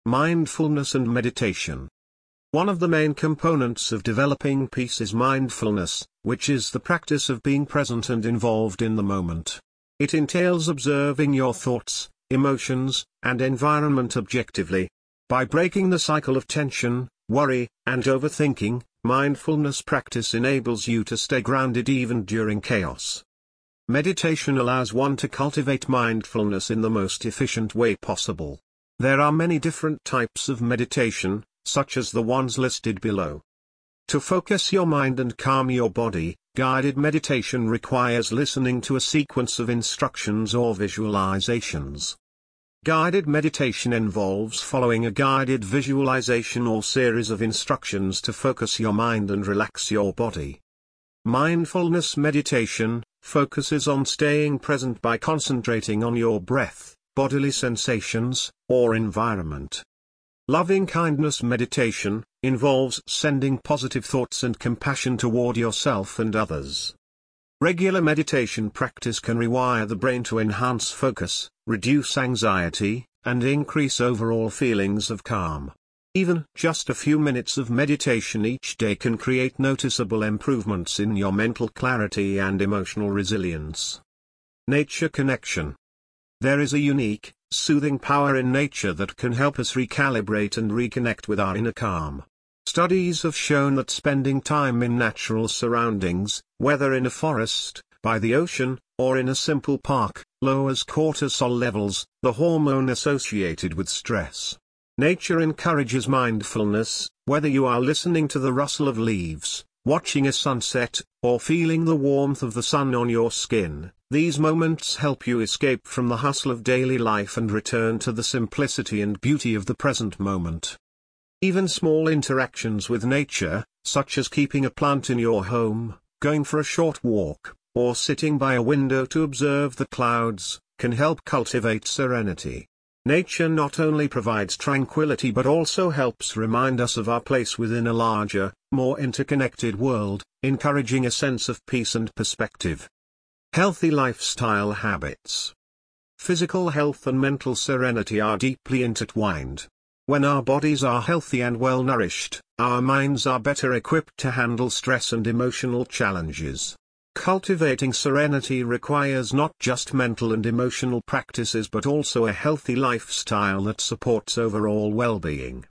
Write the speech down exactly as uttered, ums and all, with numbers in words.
Mindfulness and meditation. One of the main components of developing peace is mindfulness, which is the practice of being present and involved in the moment. It entails observing your thoughts, emotions, and environment objectively. By breaking the cycle of tension, worry, and overthinking, mindfulness practice enables you to stay grounded even during chaos. Meditation allows one to cultivate mindfulness in the most efficient way possible. There are many different types of meditation, such as the ones listed below. To focus your mind and calm your body, guided meditation requires listening to a sequence of instructions or visualizations. Guided meditation involves following a guided visualization or series of instructions to focus your mind and relax your body. Mindfulness meditation focuses on staying present by concentrating on your breath, bodily sensations, or environment. Loving-kindness meditation involves sending positive thoughts and compassion toward yourself and others. Regular meditation practice can rewire the brain to enhance focus, reduce anxiety, and increase overall feelings of calm. Even just a few minutes of meditation each day can create noticeable improvements in your mental clarity and emotional resilience. Nature connection. There is a unique, soothing power in nature that can help us recalibrate and reconnect with our inner calm. Studies have shown that spending time in natural surroundings, whether in a forest, by the ocean, or in a simple park, lowers cortisol levels, the hormone associated with stress. Nature encourages mindfulness, whether you are listening to the rustle of leaves, watching a sunset, or feeling the warmth of the sun on your skin. These moments help you escape from the hustle of daily life and return to the simplicity and beauty of the present moment. Even small interactions with nature, such as keeping a plant in your home, going for a short walk, or sitting by a window to observe the clouds, can help cultivate serenity. Nature not only provides tranquility but also helps remind us of our place within a larger, more interconnected world, encouraging a sense of peace and perspective. Healthy lifestyle habits. Physical health and mental serenity are deeply intertwined. When our bodies are healthy and well nourished, our minds are better equipped to handle stress and emotional challenges. Cultivating serenity requires not just mental and emotional practices but also a healthy lifestyle that supports overall well-being.